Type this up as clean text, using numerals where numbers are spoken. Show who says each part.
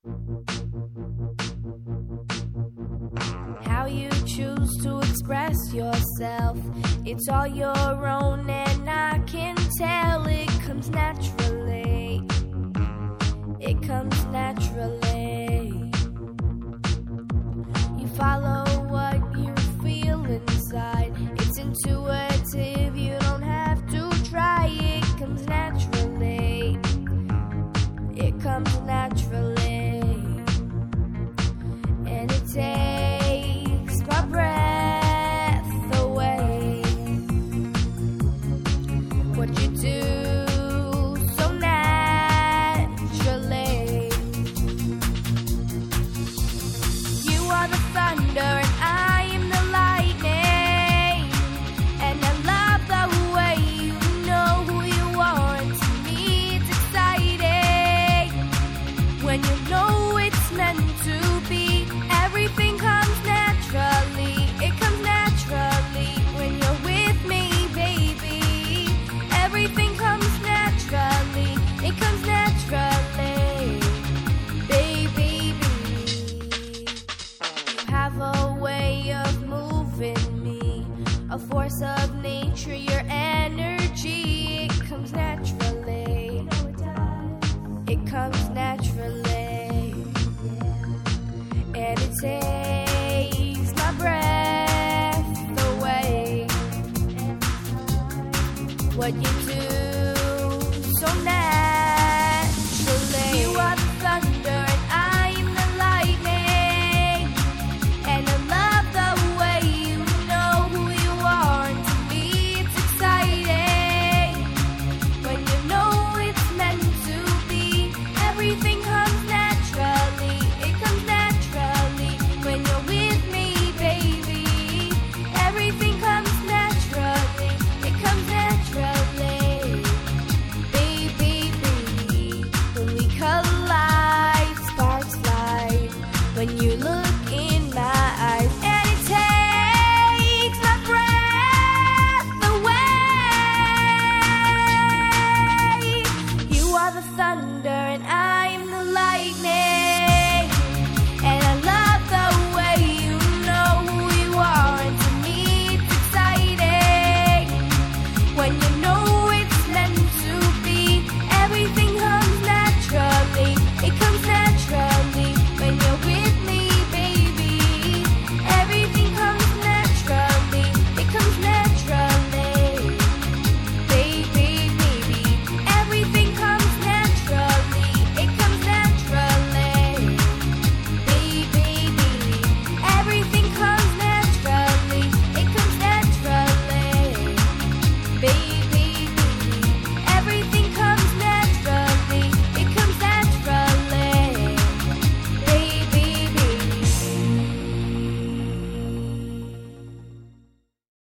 Speaker 1: How you choose to express yourself, it's all your own, and I can tell it comes naturally. It comes naturally. You follow what you feel inside. It's intuitive, you don't have to try. It comes naturally. It comes naturally. And it takes my breath away. What you do so naturally. You are the thunder and I am the lightning. And I love the way you know who you are. And to me it's exciting when you know it's meant to be. Everything comes naturally. It comes naturally when you're with me, baby. Everything comes naturally. It comes naturally, baby. You have a way of moving me, a force of nature, your energy. It comes naturally. It comes naturally. And it takes my breath away. What you do so naturally. You are the thunder and I am the lightning. And I love the way you know who you are. And to me it's exciting when you know it's meant to be. Everything comes naturally. It comes naturally when you're with me, baby. Everything comes naturally. It comes naturally, baby. When we collide, sparks fly. When you